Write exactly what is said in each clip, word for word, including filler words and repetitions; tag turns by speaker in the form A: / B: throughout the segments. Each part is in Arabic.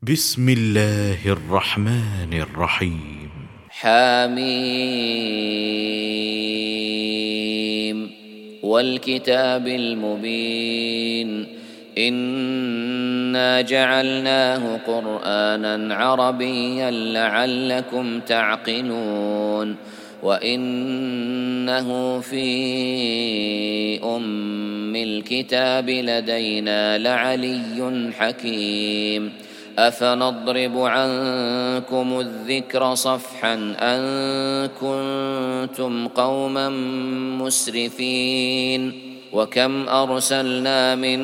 A: بسم الله الرحمن الرحيم.
B: حميم والكتاب المبين إنا جعلناه قرآنا عربيا لعلكم تعقلون وإنه في أم الكتاب لدينا لعلي حكيم أفنضرب عنكم الذكر صفحا أن كنتم قوما مسرفين وكم أرسلنا من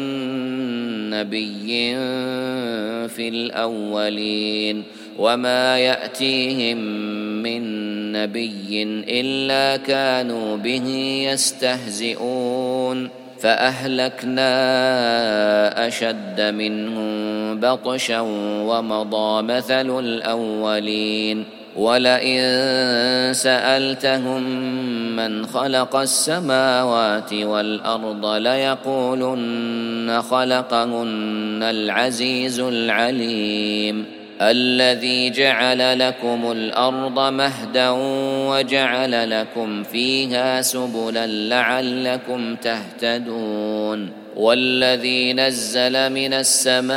B: نبي في الأولين وما يأتيهم من نبي إلا كانوا به يستهزئون فأهلكنا أشد منهم بطشا ومضى مثل الأولين ولئن سألتهم من خلق السماوات والأرض ليقولن خلقهن العزيز العليم الذي جعل لكم الأرض مهدا وجعل لكم فيها سبلا لعلكم تهتدون والذي نزل من السماء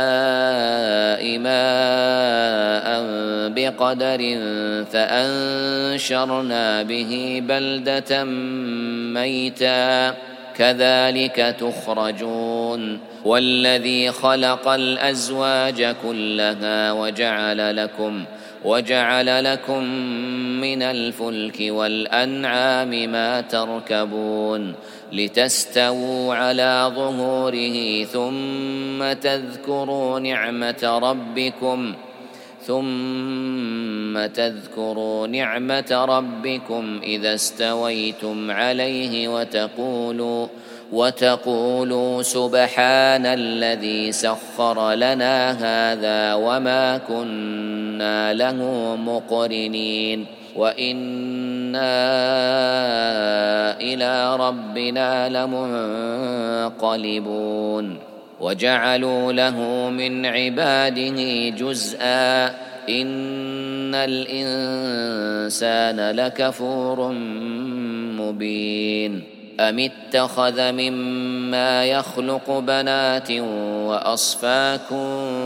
B: ماء بقدر فأنشرنا به بلدة ميتا كذلك تخرجون والذي خلق الأزواج كلها وجعل لكم وجعل لكم من الفلك والأنعام ما تركبون لتستووا على ظهوره ثم تذكروا نعمة ربكم ثم تذكروا نعمة ربكم إذا استويتم عليه وتقولوا وتقولوا سبحان الذي سخر لنا هذا وما كنا له مقرنين وإنا إلى ربنا لمنقلبون وجعلوا له من عباده جزءا إن الإنسان لكفور مبين أم اتخذ مما يخلق بنات وأصفاكم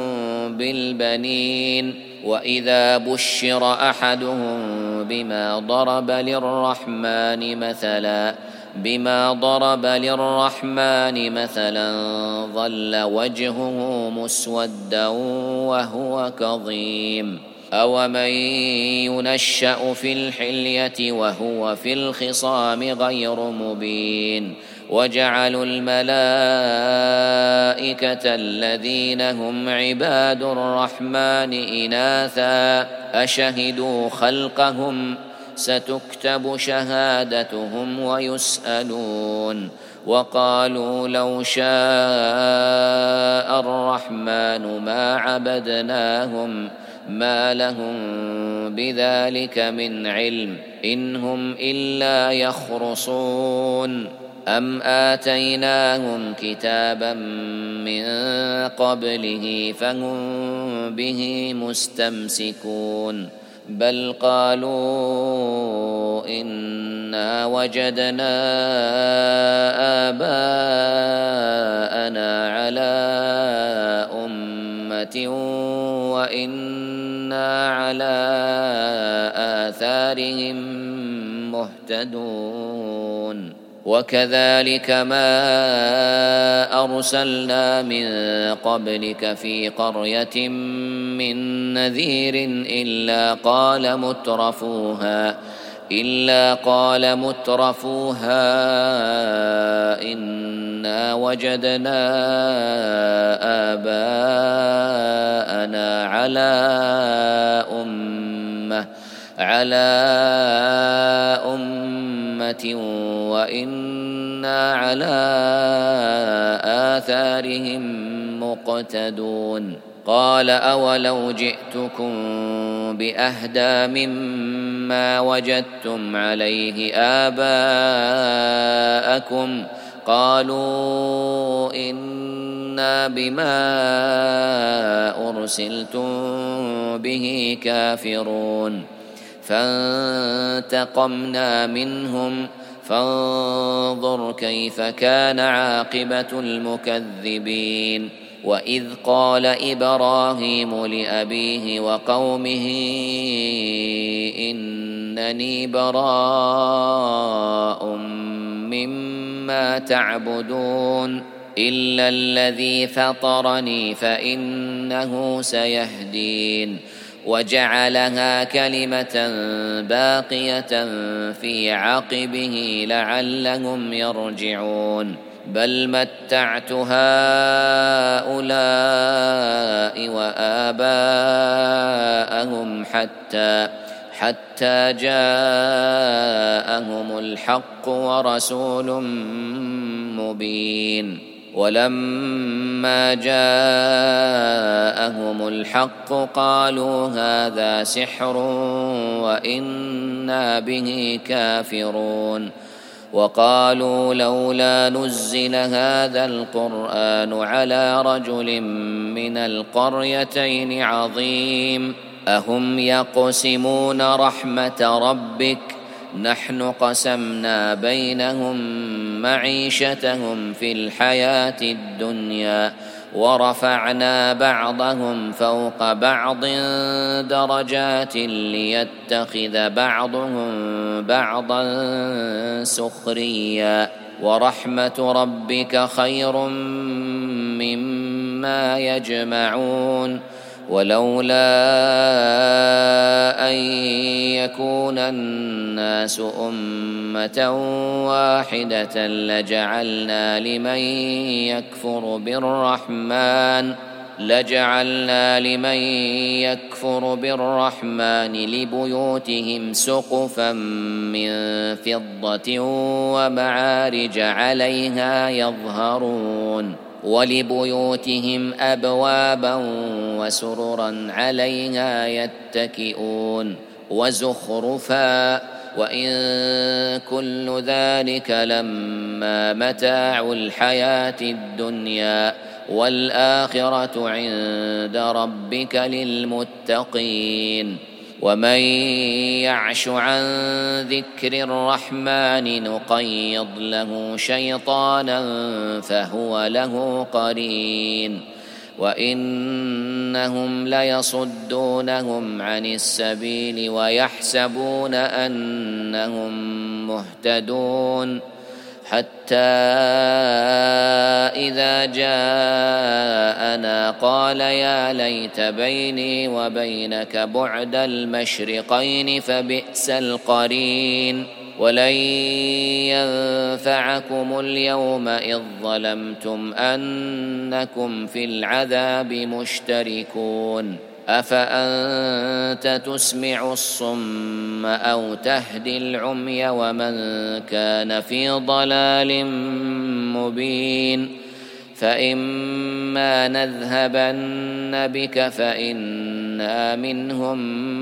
B: بالبنين وإذا بشر أحدهم بما ضرب للرحمن مثلا بما ضرب للرحمن مثلا ظل وجهه مسودا وهو كظيم أومن ينشأ في الحلية وهو في الخصام غير مبين وجعلوا الملائكة الذين هم عباد الرحمن إناثا أشهدوا خلقهم ستكتب شهادتهم ويسألون وقالوا لو شاء الرحمن ما عبدناهم ما لهم بذلك من علم إن هم إلا يخرصون أم آتيناهم كتابا من قبله فهم به مستمسكون بل قالوا إنا وجدنا آباءنا على أمة وإنا على آثارهم مهتدون وكذلك ما أرسلنا من قبلك في قرية من نذير إلا قال مترفوها إلا قال مترفوها إنا وجدنا آباءنا على أمة على أمة وإنا على آثارهم مقتدون قال أولو جئتكم بأهدى مما وجدتم عليه آباءكم قالوا إنا بما أرسلتم به كافرون فانتقمنا منهم فانظر كيف كان عاقبة المكذبين وإذ قال إبراهيم لأبيه وقومه إنني براء مما تعبدون إلا الذي فطرني فإنه سيهدين وجعلها كلمة باقية في عقبه لعلهم يرجعون بل متعت هؤلاء وآباءهم حتى حتى جاءهم الحق ورسول مبين ولما جاءهم الحق قالوا هذا سحر وإنا به كافرون وقالوا لولا نزل هذا القرآن على رجل من القريتين عظيم أهم يقسمون رحمة ربك نحن قسمنا بينهم معيشتهم في الحياة الدنيا ورفعنا بعضهم فوق بعض درجات ليتخذ بعضهم بعضا سخريا ورحمة ربك خير مما يجمعون ولولا أن يكون الناس أمة واحدة لجعلنا لمن يكفر بالرحمن لجعلنا لمن يكفر بالرحمن لبيوتهم سقفا من فضة ومعارج عليها يظهرون ولبيوتهم أبوابا وسررا عليها يتكئون وزخرفا وإن كل ذلك لما متاع الحياة الدنيا والآخرة عند ربك للمتقين ومن يعش عن ذكر الرحمن نقيض له شيطانا فهو له قرين وإنهم ليصدونهم عن السبيل ويحسبون أنهم مهتدون حتى إذا جاءنا قال يا ليت بيني وبينك بعد المشرقين فبئس القرين ولن ينفعكم اليوم إذ ظلمتم أنكم في العذاب مشتركون أفأنت تسمع الصم أو تهدي العمي ومن كان في ضلال مبين فإما نذهبن بك فإنا منهم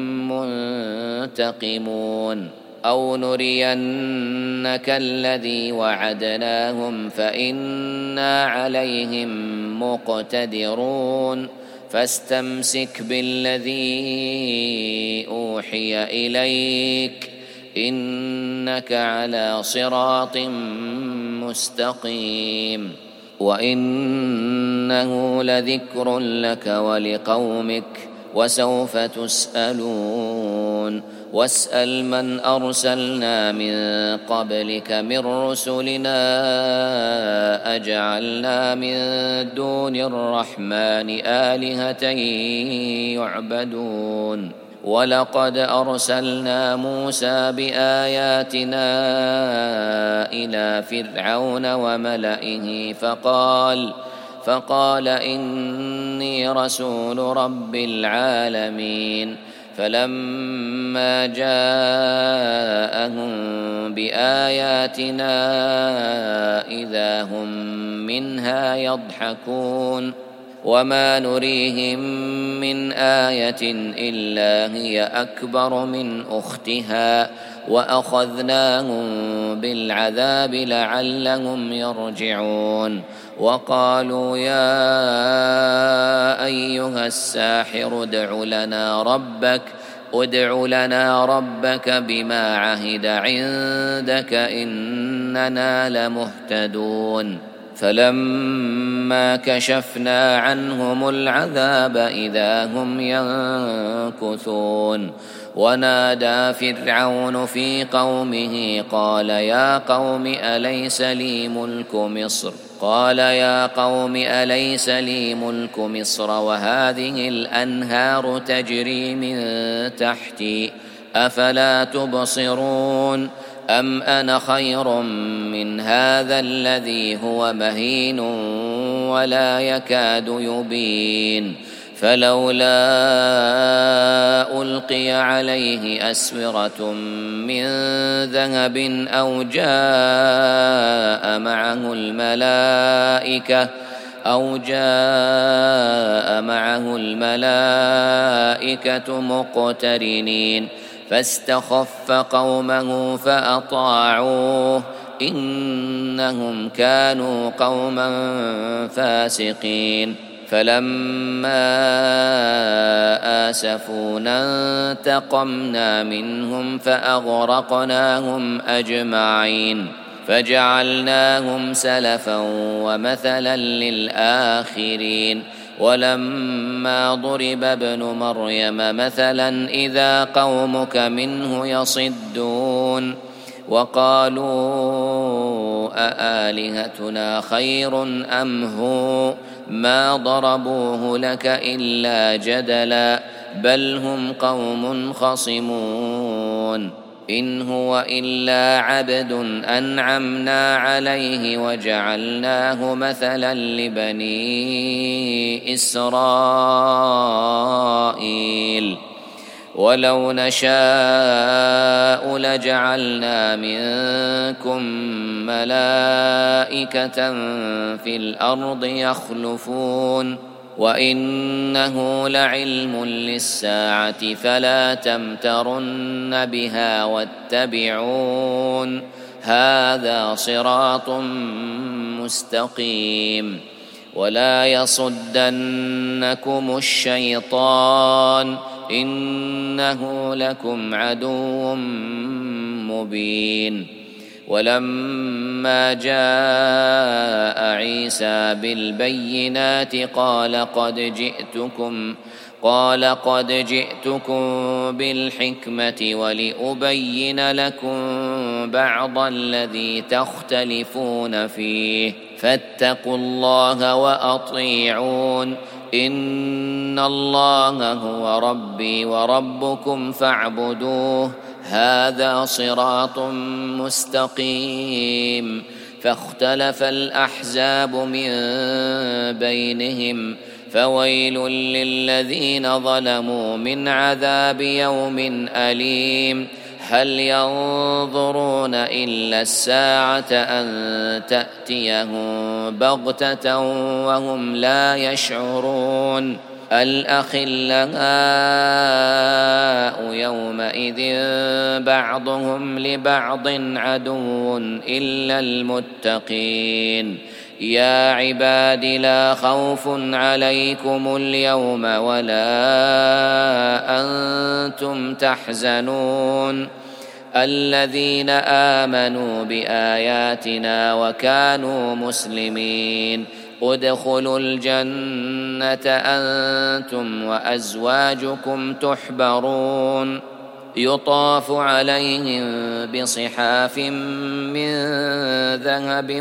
B: منتقمون أو نرينك الذي وعدناهم فإنا عليهم مقتدرون فاستمسك بالذي أوحي إليك إنك على صراط مستقيم وإنه لذكر لك ولقومك وسوف تسألون واسأل من أرسلنا من قبلك من رسلنا أجعلنا من دون الرحمن آلهة يعبدون ولقد أرسلنا موسى بآياتنا إلى فرعون وملئه فقال فقال إني رسول رب العالمين فلما جاءهم بآياتنا إذا هم منها يضحكون وما نريهم من آية إلا هي أكبر من أختها وأخذناهم بالعذاب لعلهم يرجعون وقالوا يا أيها الساحر ادع لنا ربك ادع لنا ربك بما عهد عندك إننا لمهتدون. فلما كشفنا عنهم العذاب إذا هم ينكثون. ونادى فرعون في قومه قال يا قوم أليس لي ملك مصر قال يا قوم أليس لي ملك مصر وهذه الأنهار تجري من تحتي أفلا تبصرون أم أنا خير من هذا الذي هو مهين ولا يكاد يبين فلولا ألقي عليه أسورة من ذهب أو جاء معه الملائكة أو جاء معه الملائكة مقترنين فاستخف قومه فأطاعوه إنهم كانوا قوما فاسقين. فلما آسفونا انتقمنا منهم فأغرقناهم أجمعين فجعلناهم سلفا ومثلا للآخرين. ولما ضرب ابن مريم مثلا إذا قومك منه يصدون وقالوا أآلهتنا خير أم هو ما ضربوه لك إلا جدلا بل هم قوم خصمون. إن هو إلا عبد أنعمنا عليه وجعلناه مثلا لبني إسرائيل ولو نشاء لجعلنا منكم ملائكة في الأرض يخلفون وإنه لعلم للساعة فلا تمترن بها واتبعون هذا صراط مستقيم. ولا يصدنكم الشيطان إنه لكم عدو مبين. ولما جاء عيسى بالبينات قال قد جئتكم قال قد جئتكم بالحكمة ولأبين لكم بعض الذي تختلفون فيه فاتقوا الله وأطيعون إن الله هو ربي وربكم فاعبدوه هذا صراط مستقيم. فاختلف الأحزاب من بينهم فويل للذين ظلموا من عذاب يوم أليم. هل ينظرون إلا الساعة أن تأتيهم بغتة وهم لا يشعرون الأخلاء يومئذ بعضهم لبعض عدو إلا المتقين. يا عباد لا خوف عليكم اليوم ولا أنتم تحزنون الذين آمنوا بآياتنا وكانوا مسلمين ادخلوا الجنة أنتم وأزواجكم تحبرون يطاف عليهم بصحاف من ذهب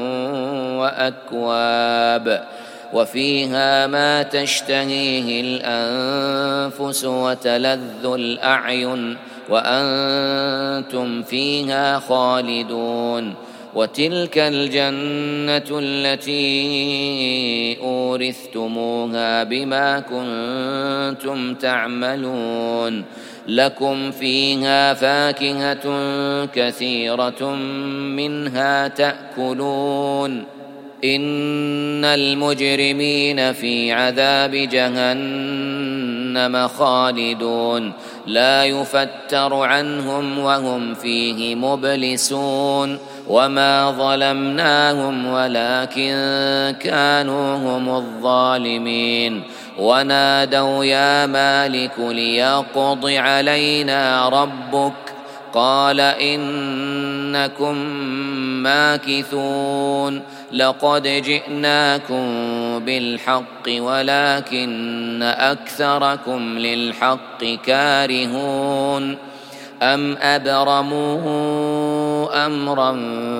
B: وأكواب وفيها ما تشتهيه الأنفس وتلذ الأعين وأنتم فيها خالدون. وتلك الجنة التي أورثتموها بما كنتم تعملون لكم فيها فاكهة كثيرة منها تأكلون إن المجرمين في عذاب جهنم خالدون لا يفتر عنهم وهم فيه مبلسون وما ظلمناهم ولكن كانوا هم الظالمين ونادوا يا مالك ليقض علينا ربك قال إنكم ماكثون لقد جئناكم بالحق ولكن أكثركم للحق كارهون أم أبرموا أمرا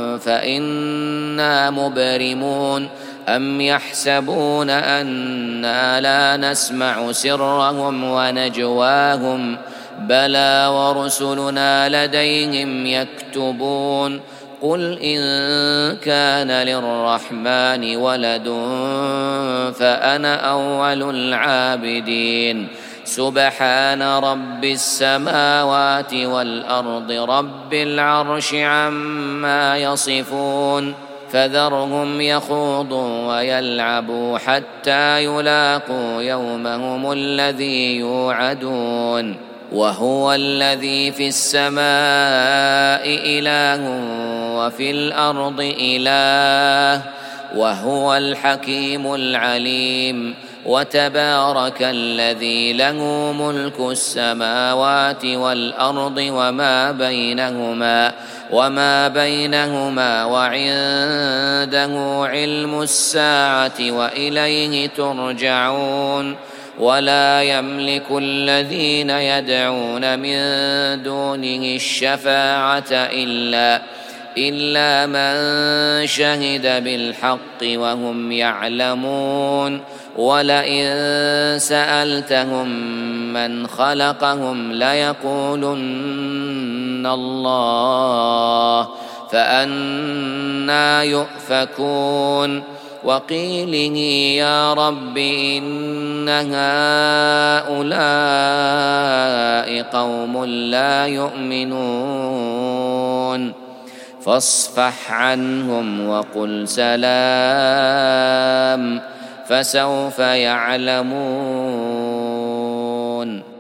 B: فإنا مبرمون أم يحسبون أنا لا نسمع سرهم ونجواهم بلى ورسلنا لديهم يكتبون قل إن كان للرحمن ولد فأنا أول العابدين سبحان رب السماوات والأرض رب العرش عما يصفون فذرهم يخوضوا ويلعبوا حتى يلاقوا يومهم الذي يوعدون وهو الذي في السماء إله وفي الأرض إله وهو الحكيم العليم وتبارك الذي له ملك السماوات والأرض وما بينهما وما بينهما وعنده علم الساعة وإليه ترجعون ولا يملك الذين يدعون من دونه الشفاعة إلا إلا من شهد بالحق وهم يعلمون ولئن سألتهم من خلقهم ليقولن الله فأنى يؤفكون وقيله يا رب إن هؤلاء قوم لا يؤمنون فاصفح عنهم وقل سلام فسوف يعلمون.